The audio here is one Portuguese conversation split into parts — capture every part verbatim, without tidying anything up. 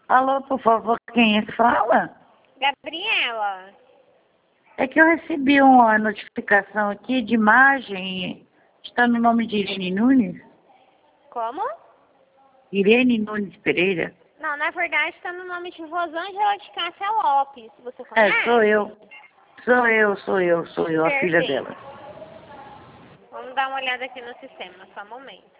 Alô, por favor, quem é que fala? Gabriela. É que eu recebi uma notificação aqui de imagem. Está no nome de Irene Nunes? Como? Irene Nunes Pereira? Não, na verdade está no nome de Rosângela de Cássia Lopes. Você conhece? É, sou eu. Sou eu, sou eu, sou eu, a filha Perfeito. dela. Vamos dar uma olhada aqui no sistema, só um momento.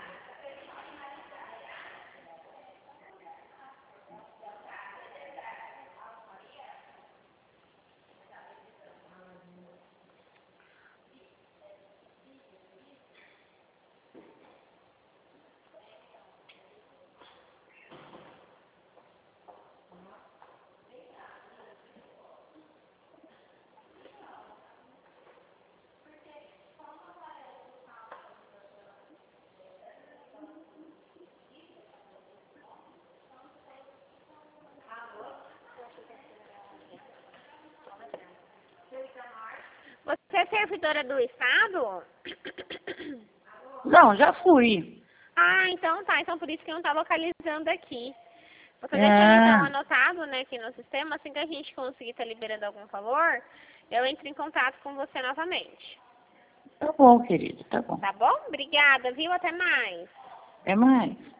Você é servidora do Estado? Não, já fui. Ah, então tá. Então por isso que não tá localizando aqui. Você deixa então Ah, anotado, né, aqui no sistema. Assim que a gente conseguir estar liberando algum valor, eu entro em contato com você novamente. tá bom, querido, tá bom. Tá bom? Obrigada, viu? Até mais. Até mais.